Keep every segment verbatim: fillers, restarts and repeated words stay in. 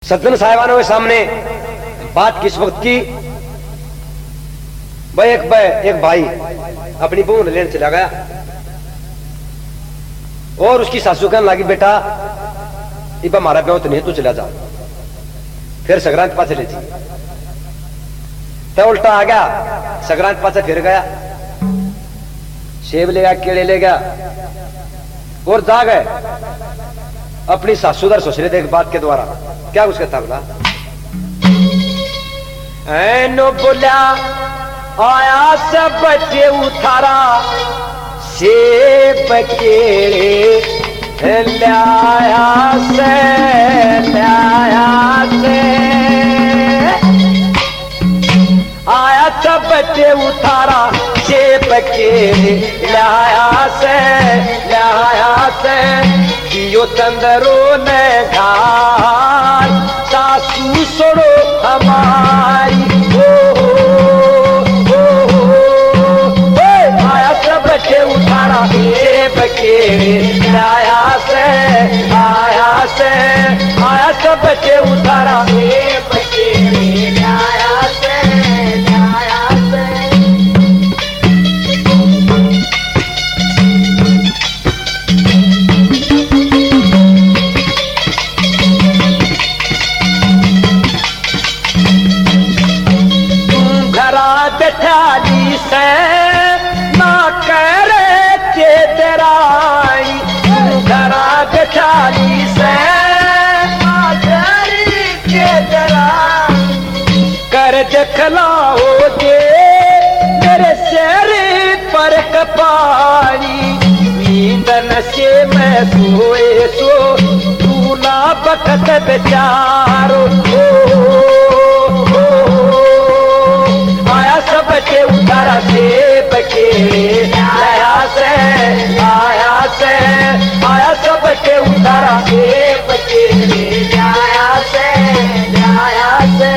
सज्जन साहिबानों के सामने बात किस वक्त की, भाई एक भाई एक भाई अपनी बहू लेने चला गया और उसकी सासू कहने लगी, बेटा इबा हमारा ब्याह तो नहीं, तू चला जा। फिर संक्रांति पासे ले जी तो उल्टा आ गया, संक्रांति पासे फिर गया, सेब ले गया, केले ले गया और जा गए अपनी सासूदार ससुरे देख बात के द्वारा। क्या उसका तबला ऐनो बोला आया सब बच्चे उतारा सेब केले लाया से लाया से आया सब बच्चे उतारा सेब केले लाया से लाया से दियो चंदरो ने घाल सासू सोड़ो हमारी हो उठाना सेब केले आया से आया से आया सब बच्चे उठाना सेब केले आया से आया से। तुम घरा बैठाली से ना करे तेराई घरा गठाली से के कर देखलाओ दे मेरे सिर पर कपाली नींदन से मैं सोए सो तू ना बखत बेचारो आया सब के उतारा सेब केले आया से आया से आया सब के उतारा सेब केले आया से आया से।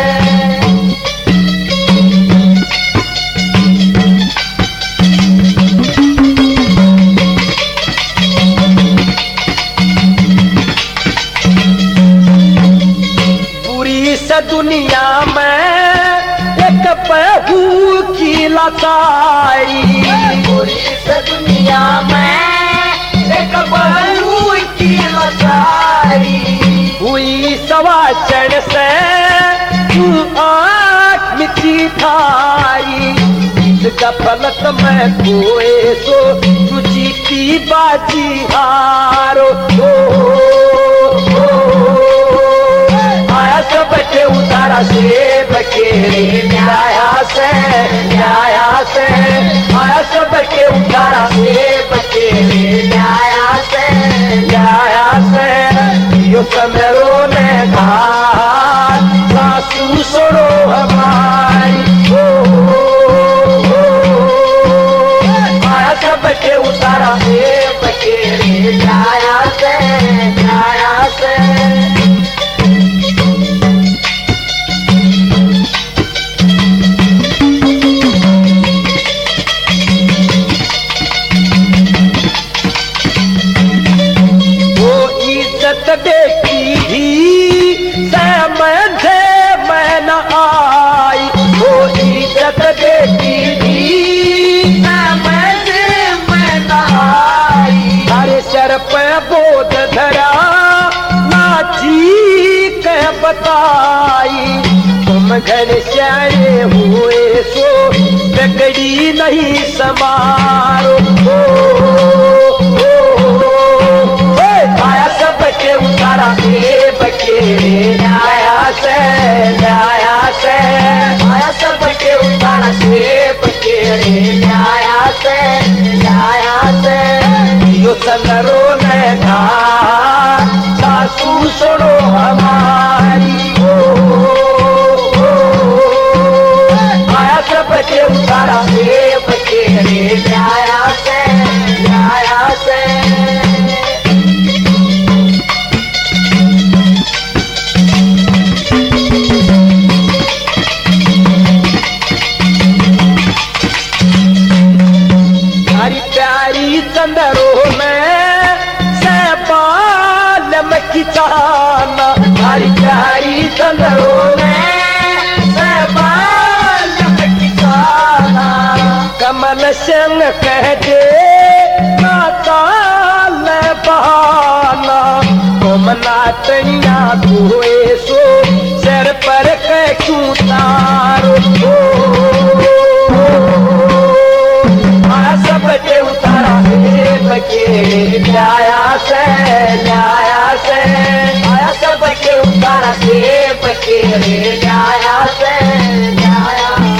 बुरी से दुनिया में एक बहू की लाचारी, बुरी से दुनिया में एक बहू की लाचारी हुई सवा चढ़ से तू आँख मिठी थाई इसका फलत में कोए सो तू जीती बाजी हारो आया सब बच्चे उतारा सेब केले आया से आया से आया सब बच्चे उतारा सेब केले आया से आया से यो समरो ने कहा सासू सोड़ो हमारी आया सब बच्चे उतारा सेब केले आया से आया से। देखी ही मैं थे मैं न आई वो इज्जत देखी ही मैं थे मैं न आई हरे सर पे बोध धरा नाची के बताई तुम घर से हुए सो बिगड़ी नहीं समारो आया सब बच्चे उतारा सेब केले आया से आया से आया सब बच्चे उतारा सेब केले आया से आया से यो संगरो ने कहा सासू सोड़ो हमारी आया सब बच्चे उतारा सेब केले आया से आया से। चंदरो में से बाल मकी चाना हरी प्यारी कंदड़ों में सहबान ठिकाना कमल सिंह कह दे नाताल बहाना घुमना तैया हुए सो सिर पर क्यों तारो सब के उतारा बके न्याया से न्याया से आया सब के उतारा से बके न्याया से न्याया